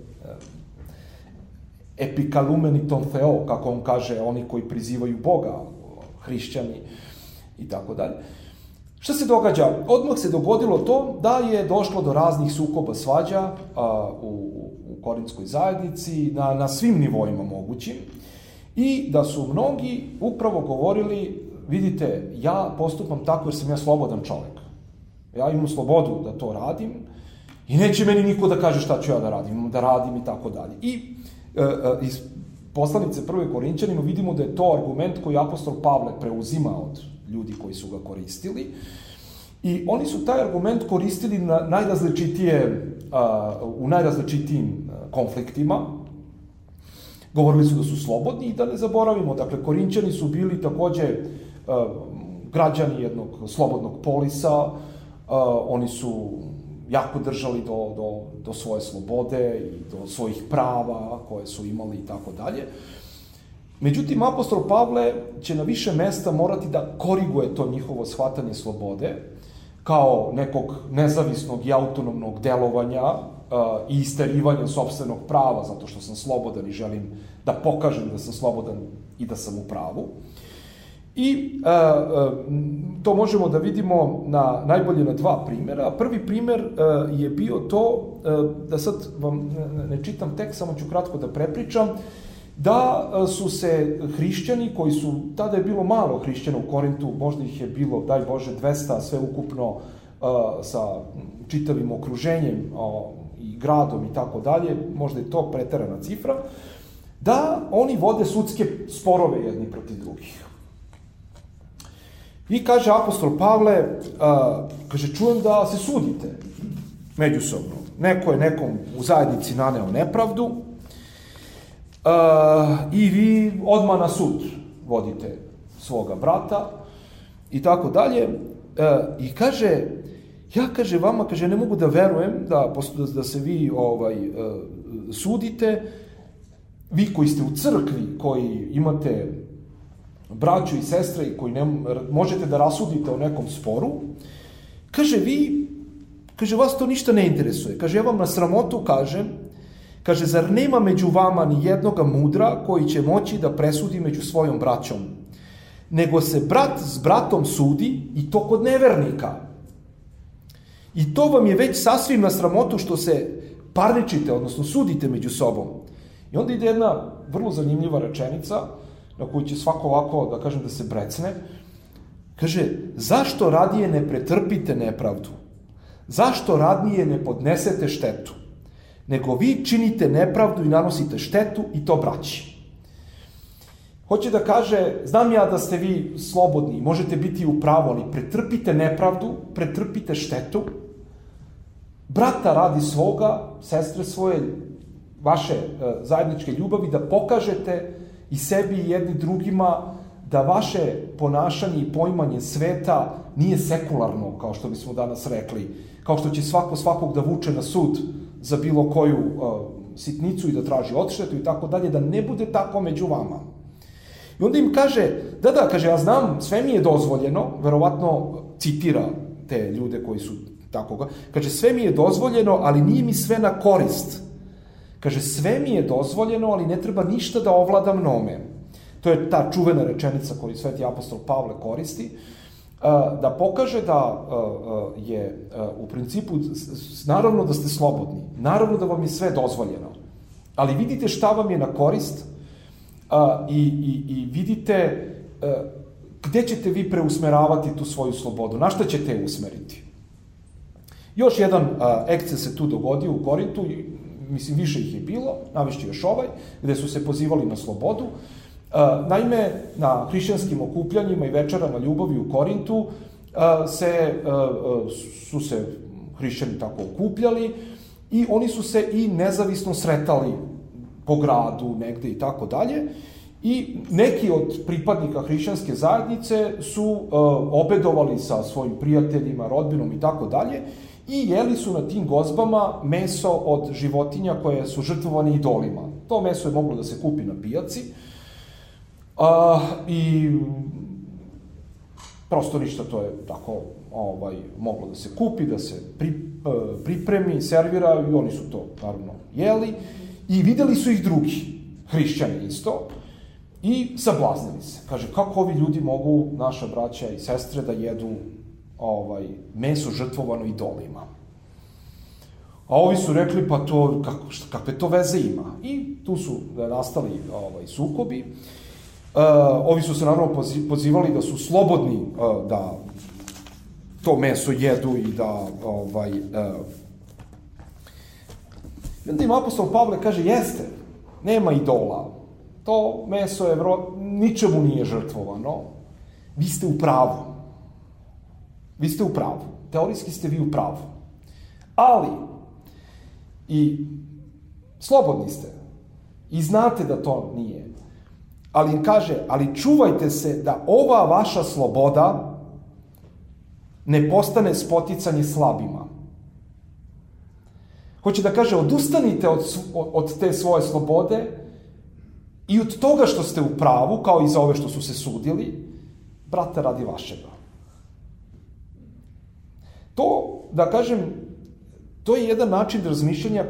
epikalumeniton theo, kako on kaže, oni koji prizivaju Boga, hrišćani i tako dalje. Šta se događa? Odmah se dogodilo to da je došlo do raznih sukoba, svađa u Korintskoj zajednici na svim nivoima mogućim, i da su mnogi upravo govorili, vidite, ja postupam tako jer sam ja slobodan čovek. Ja imam slobodu da to radim i neće meni niko da kaže šta ću ja da radim i tako dalje. I iz poslanice 1. Korinćanima vidimo da je to argument koji apostol Pavle preuzima od ljudi koji su ga koristili. I oni su taj argument koristili na u najrazličitijim konfliktima. Govorili su da su slobodni i da ne zaboravimo. Dakle, Korinćani su bili takođe građani jednog slobodnog polisa. Oni su jako držali do svoje slobode i do svojih prava koje su imali i tako dalje. Međutim, apostol Pavle će na više mesta morati da koriguje to njihovo shvatanje slobode kao nekog nezavisnog i autonomnog delovanja i isterivanja sopstvenog prava zato što sam slobodan i želim da pokažem da sam slobodan i da sam u pravu. I to možemo da vidimo najbolje na dva primjera. Prvi primjer je bio to, da sad vam ne čitam tekst, samo ću kratko da prepričam, da su se hrišćani, koji su, tada je bilo malo hrišćana u Korintu, možda ih je bilo, daj Bože, 200, sve ukupno sa čitavim okruženjem i gradom i tako dalje, možda je to preterana cifra, da oni vode sudske sporove jedni protiv drugih. I kaže apostol Pavle, kaže, čujem da se sudite međusobno. Neko je nekom u zajednici naneo nepravdu i vi odmah na sud vodite svoga brata i tako dalje. I kaže, ja kaže vama, kaže, ne mogu da verujem da se vi sudite, vi koji ste u crkvi, koji imate braću i sestre i koji možete da rasudite o nekom sporu, kaže, kaže, vas to ništa ne interesuje. Kaže, ja vam na sramotu kažem, kaže, zar nema među vama ni jednoga mudra koji će moći da presudi među svojom braćom? Nego se brat s bratom sudi i to kod nevernika. I to vam je već sasvim na sramotu što se parničite, odnosno sudite među sobom. I onda ide jedna vrlo zanimljiva rečenica, na koju će svako ovako, da kažem, da se brecne. Kaže, zašto radije ne pretrpite nepravdu? Zašto radnije ne podnesete štetu? Nego vi činite nepravdu i nanosite štetu i to braći. Hoće da kaže, znam ja da ste vi slobodni, možete biti u pravu, ali pretrpite nepravdu, pretrpite štetu. Brata radi svoga, sestre svoje, vaše zajedničke ljubavi, da pokažete i sebi i jedni drugima da vaše ponašanje i poimanje sveta nije sekularno, kao što bismo danas rekli, kao što će svako svakog da vuče na sud za bilo koju sitnicu i da traži odštetu i tako dalje, da ne bude tako među vama. I onda im kaže, kaže, ja znam, sve mi je dozvoljeno, verovatno citira te ljude koji su tako, kaže, sve mi je dozvoljeno, ali nije mi sve na korist. Kaže, sve mi je dozvoljeno, ali ne treba ništa da ovlada mnome. To je ta čuvena rečenica koju sveti apostol Pavle koristi, da pokaže da je u principu, naravno da ste slobodni, naravno da vam je sve dozvoljeno, ali vidite šta vam je na korist i vidite gde ćete vi preusmeravati tu svoju slobodu, na šta ćete je usmeriti. Još jedan eksces se tu dogodio u Korintu, mislim, više ih je bilo, navešću još ovaj, gde su se pozivali na slobodu. Naime, na hrišćanskim okupljanjima i večerama ljubavi u Korintu su se hrišćani tako okupljali i oni su se i nezavisno sretali po gradu negde i tako dalje. I neki od pripadnika hrišćanske zajednice su obedovali sa svojim prijateljima, rodbinom i tako dalje i jeli su na tim gozbama meso od životinja koje su žrtvovane idolima. To meso je moglo da se kupi na pijaci i prosto ništa, to je tako moglo da se kupi, da se pripremi, servira i oni su to naravno jeli i videli su ih drugi hrišćani isto i sablaznili se. Kaže, kako ovi ljudi mogu, naša braća i sestre, da jedu meso žrtvovano idolima? A ovi su rekli, pa to, kakve to veze ima? I tu su nastali sukobi. Ovi su se naravno pozivali da su slobodni da to meso jedu i da I onda im apostol Pavle kaže, jeste, nema idola, to meso je ničemu nije žrtvovano, vi ste u pravu. Vi ste u pravu. Teorijski ste vi u pravu. Ali, i slobodni ste, i znate da to nije. Ali im kaže, ali čuvajte se da ova vaša sloboda ne postane spoticanje slabima. Hoće da kaže, odustanite od te svoje slobode i od toga što ste u pravu, kao i za ove što su se sudili, brate, radi vašega. To, da kažem, to je jedan način razmišljanja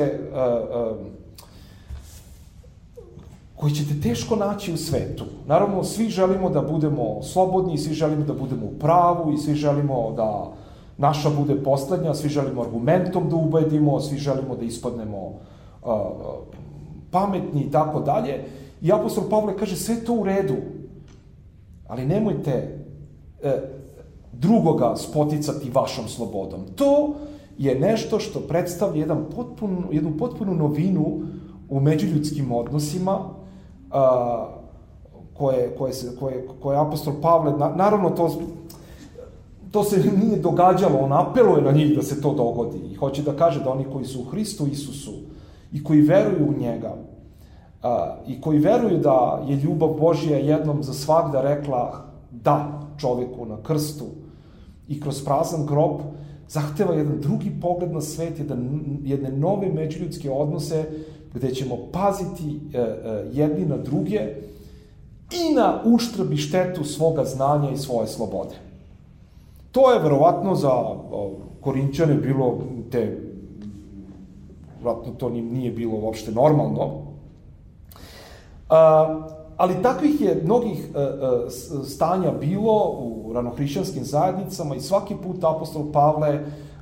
koji ćete teško naći u svetu. Naravno, svi želimo da budemo slobodni, svi želimo da budemo u pravu i svi želimo da naša bude poslednja, svi želimo argumentom da ubedimo, svi želimo da ispadnemo pametni i tako dalje. I apostol Pavle kaže, sve to u redu, ali nemojte drugoga spoticati vašom slobodom. To je nešto što predstavlja jednu potpunu novinu u međuljudskim odnosima, koje apostol Pavle, naravno to se nije događalo, on apeluje na njih da se to dogodi i hoće da kaže da oni koji su u Hristu Isusu i koji veruju u njega i koji veruju da je ljubav Božja jednom za svagda rekla da, čoveku na krstu i kroz prazan grob zahteva jedan drugi pogled na svet, jedne nove međuljudske odnose gde ćemo paziti jedni na druge i na uštrb i štetu svoga znanja i svoje slobode. To je verovatno za Korinćane bilo vjerojatno to nije bilo uopšte normalno. Ali takvih je mnogih stanja bilo u ranohrišćanskim zajednicama i svaki put apostol Pavle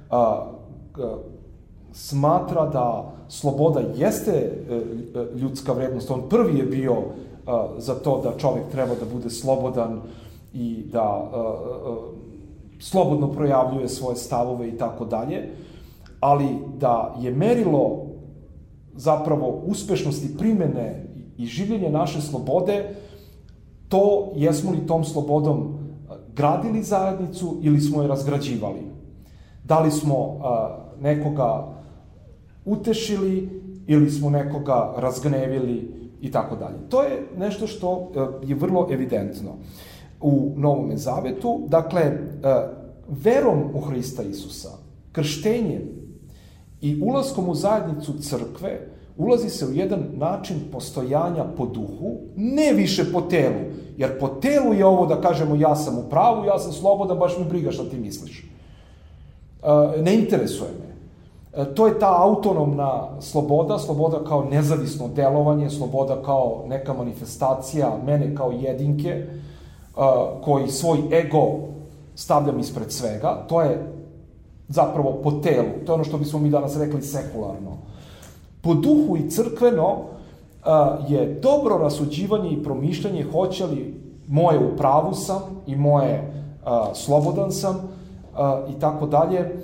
smatra da sloboda jeste ljudska vrednost. On prvi je bio za to da čovjek treba da bude slobodan i da slobodno projavljuje svoje stavove i tako dalje, ali da je merilo zapravo uspešnosti primene i življenje naše slobode, to jesmo li tom slobodom gradili zajednicu ili smo je razgrađivali. Da li smo nekoga utešili ili smo nekoga razgnevili i tako dalje. To je nešto što je vrlo evidentno u Novom Zavetu. Dakle, verom u Hrista Isusa, krštenjem i ulaskom u zajednicu crkve, ulazi se u jedan način postojanja po duhu, ne više po telu. Jer po telu je ovo da kažemo ja sam u pravu, ja sam slobodan, baš mi briga šta ti misliš. Ne interesuje me. To je ta autonomna sloboda, sloboda kao nezavisno delovanje, sloboda kao neka manifestacija mene kao jedinke, koji svoj ego stavljam ispred svega. To je zapravo po telu. To je ono što bismo mi danas rekli sekularno. Po duhu i crkveno je dobro rasuđivanje i promišljanje hoće li moje u pravu sam i moje slobodan sam i tako dalje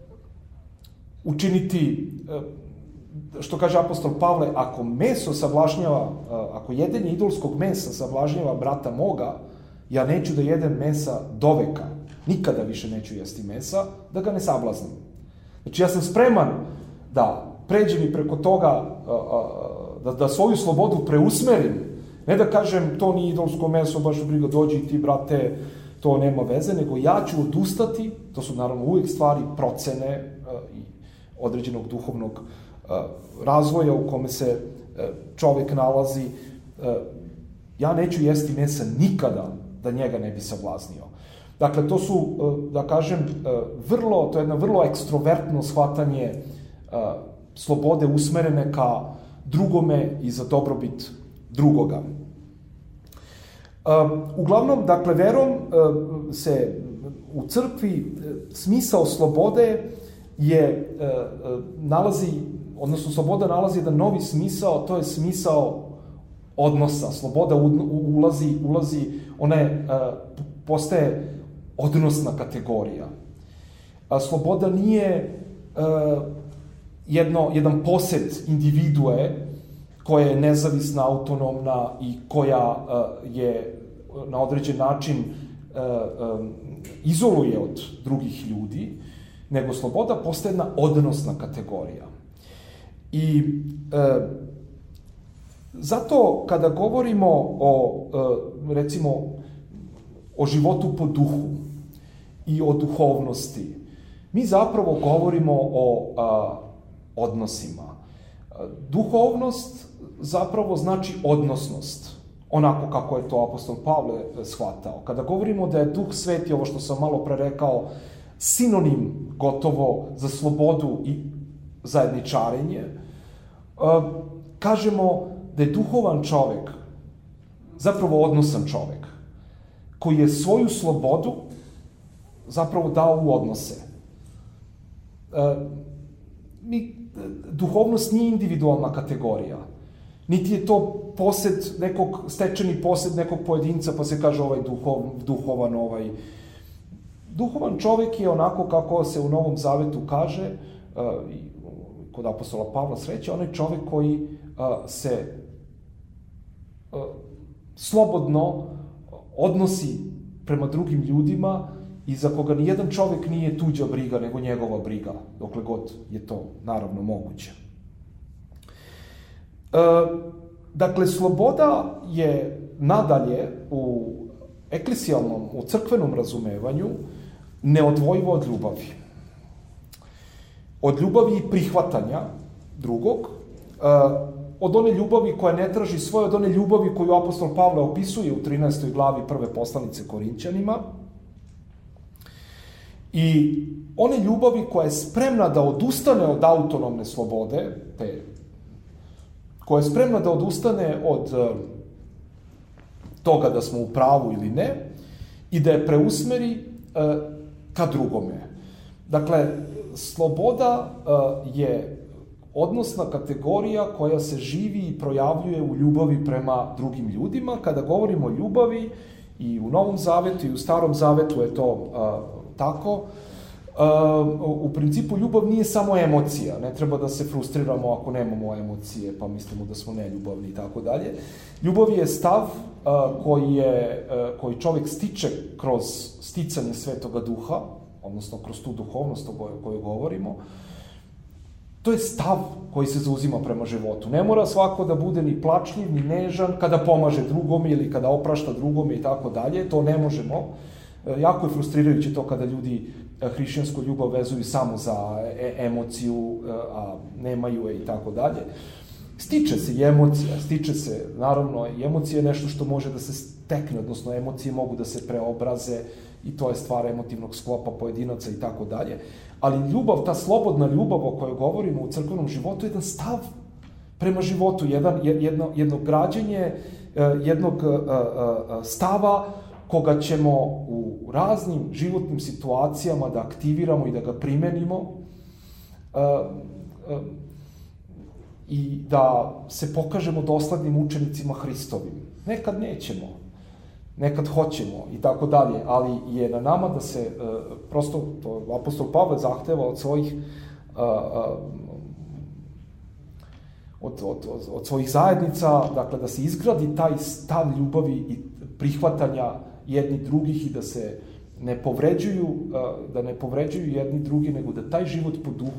učiniti, što kaže apostol Pavle, ako meso savlažnjava, ako jedenje idolskog mesa savlažnjava brata moga, ja neću da jedem mesa doveka, nikada više neću jesti mesa, da ga ne sablaznim. Znači ja sam spreman da pređem i preko toga, da svoju slobodu preusmerim, ne da kažem to nije idolsko meso, baš briga dođi i ti brate, to nema veze, nego ja ću odustati, to su naravno uvijek stvari procene i određenog duhovnog razvoja u kome se čovjek nalazi. Ja neću jesti mesa nikada da njega ne bi savlaznio. Dakle, to su, da kažem, to je jedno vrlo ekstrovertno shvatanje slobode usmerene ka drugome i za dobrobit drugoga. Uglavnom, dakle, verom se u crkvi smisao slobode sloboda nalazi jedan novi smisao, to je smisao odnosa. Sloboda ulazi, postaje odnosna kategorija. Sloboda nije jedan posed individue koja je nezavisna, autonomna i koja je na određen način izoluje od drugih ljudi, nego sloboda postaje jedna odnosna kategorija. I zato kada govorimo o životu po duhu i o duhovnosti, mi zapravo govorimo o odnosima. Duhovnost zapravo znači odnosnost, onako kako je to apostol Pavle shvatao. Kada govorimo da je Duh Sveti, ovo što sam malo pre rekao, sinonim gotovo za slobodu i zajedničarenje, kažemo da je duhovan čovek zapravo odnosan čovek, koji je svoju slobodu zapravo dao u odnose. Duhovnost nije individualna kategorija, niti je to stečeni posed nekog pojedinca, pa se kaže ovaj duhovan, ovaj. Duhovan čovek je onako kako se u Novom Zavetu kaže, kod apostola Pavla sreće, onaj čovek koji se slobodno odnosi prema drugim ljudima i za koga nijedan čovek nije tuđa briga, nego njegova briga, dokle god je to naravno moguće. Dakle, sloboda je nadalje u eklesijalnom, u crkvenom razumevanju, neodvojivo od ljubavi. Od ljubavi i prihvatanja drugog, od one ljubavi koja ne traži svoje, od one ljubavi koju apostol Pavle opisuje u 13. glavi prve poslanice Korinćanima, i one ljubavi koja je spremna da odustane od autonomne slobode, koja je spremna da odustane od toga da smo u pravu ili ne, i da je preusmeri ka drugome. Dakle, sloboda je odnosna kategorija koja se živi i projavljuje u ljubavi prema drugim ljudima. Kada govorimo o ljubavi, i u Novom Zavetu i u Starom Zavetu je to tako, u principu ljubav nije samo emocija. Ne treba da se frustriramo ako nemamo emocije, pa mislimo da smo neljubavni i tako dalje. Ljubav je stav koji čovjek stiče kroz sticanje Svetoga Duha, odnosno kroz tu duhovnost o kojoj govorimo. To je stav koji se zauzima prema životu. Ne mora svako da bude ni plačljiv, ni nežan, kada pomaže drugome ili kada oprašta drugome i tako dalje. To ne možemo. Jako je frustrirajuće to kada ljudi hrišćansku ljubav vezuju samo za emociju, a nemaju je i tako dalje. Stiče se i emocija, stiče se, naravno, i emocija je nešto što može da se stekne, odnosno emocije mogu da se preobraze i to je stvar emotivnog sklopa pojedinaca i tako dalje. Ali ljubav, ta slobodna ljubav o kojoj govorimo u crkvenom životu, je jedan stav prema životu, jedno građenje, jednog stava koga ćemo u raznim životnim situacijama da aktiviramo i da ga primenimo i da se pokažemo doslednim učenicima Hristovim. Nekad nećemo, nekad hoćemo i tako dalje, ali je na nama da se, prosto, to apostol Pavle zahteva od svojih od svojih zajednica, dakle, da se izgradi taj stav ljubavi i prihvatanja jedni drugih i da se ne povređuju jedni drugi, nego da taj život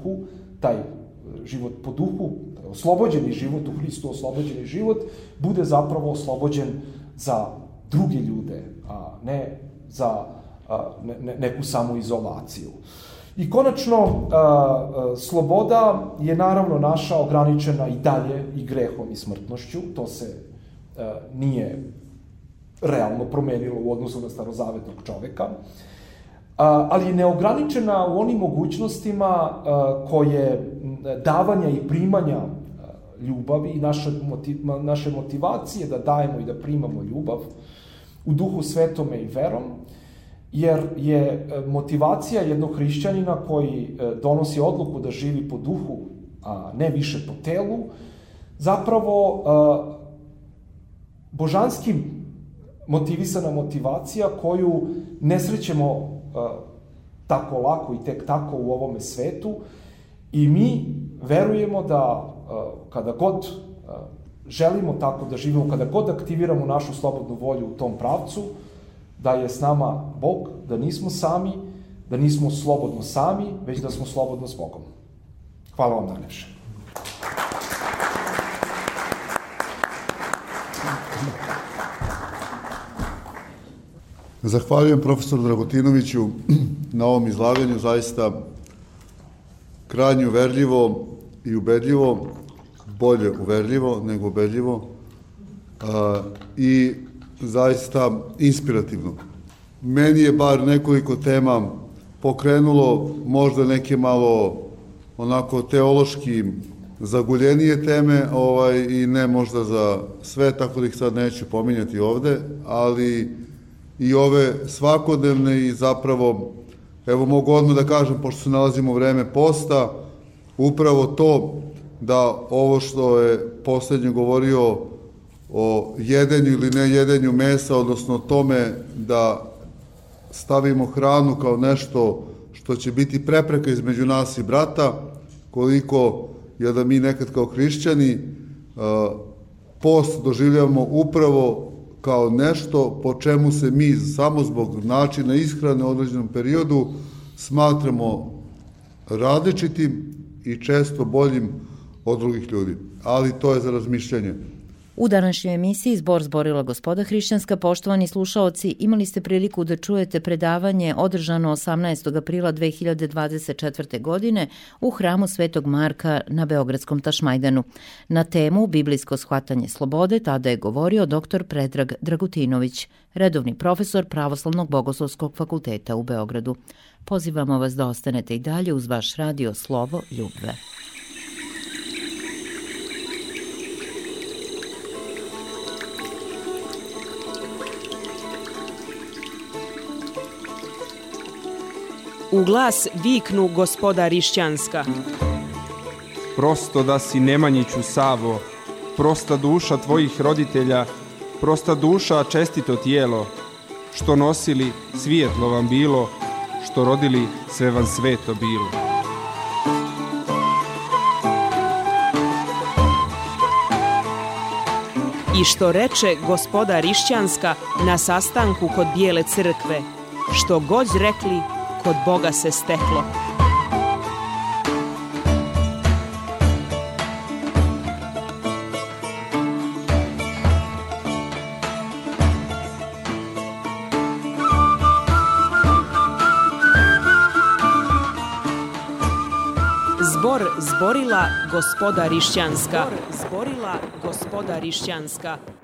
po duhu, oslobođeni život u Hristu, oslobođeni život, bude zapravo oslobođen za druge ljude, a ne za neku samoizolaciju. I konačno, sloboda je naravno naša ograničena i dalje i grehom i smrtnošću. To se nije realno promenilo u odnosu na starozavetnog čoveka, ali je neograničena u onim mogućnostima koje davanja i primanja ljubavi i naše motivacije da dajemo i da primamo ljubav u duhu svetome i verom, jer je motivacija jednog hrišćanina koji donosi odluku da živi po duhu, a ne više po telu, zapravo božanskim motivisana motivacija koju ne srećemo tako lako i tek tako u ovome svetu, i mi verujemo da kada god želimo tako da živimo, kada god aktiviramo našu slobodnu volju u tom pravcu, da je s nama Bog, da nismo sami, da nismo slobodno sami, već da smo slobodno s Bogom. Hvala vam najlepše. Zahvaljujem profesoru Dragutinoviću na ovom izlaganju, zaista krajnje uverljivo i ubedljivo, bolje uverljivo nego ubedljivo, i zaista inspirativno. Meni je bar nekoliko tema pokrenulo, možda neke malo onako teološki zaguljenije teme, i ne možda za sve, tako da ih sad neću pominjati ovde, ali i ove svakodnevne i zapravo, evo mogu odmah da kažem, pošto se nalazimo u vreme posta, upravo to da ovo što je poslednje govorio o jedenju ili ne jedenju mesa, odnosno tome da stavimo hranu kao nešto što će biti prepreka između nas i brata, koliko je da mi nekad kao hrišćani post doživljavamo upravo kao nešto po čemu se mi samo zbog načina ishrane u određenom periodu smatramo različitim i često boljim od drugih ljudi. Ali to je za razmišljanje. U današnjoj emisiji Zbor zborila gospoda hrišćanska. Poštovani slušaoci, imali ste priliku da čujete predavanje održano 18. aprila 2024. godine u hramu Svetog Marka na Beogradskom Tašmajdanu. Na temu Biblijsko shvatanje slobode tada je govorio dr. Predrag Dragutinović, redovni profesor Pravoslavnog bogoslovskog fakulteta u Beogradu. Pozivamo vas da ostanete i dalje uz vaš radio Slovo Ljubve. U glas viknu gospoda Rišćanska. Prosto da si Nemanjiću Savo, prosta duša tvojih roditelja, prosta duša čestito tijelo, što nosili svijetlo vam bilo, što rodili sve vam sveto bilo. I što reče gospoda Rišćanska na sastanku kod Bijele crkve, što god rekli, kod Boga se steklo. Zbor zborila gospoda Rišćanska. Zbor zborila gospoda Rišćanska.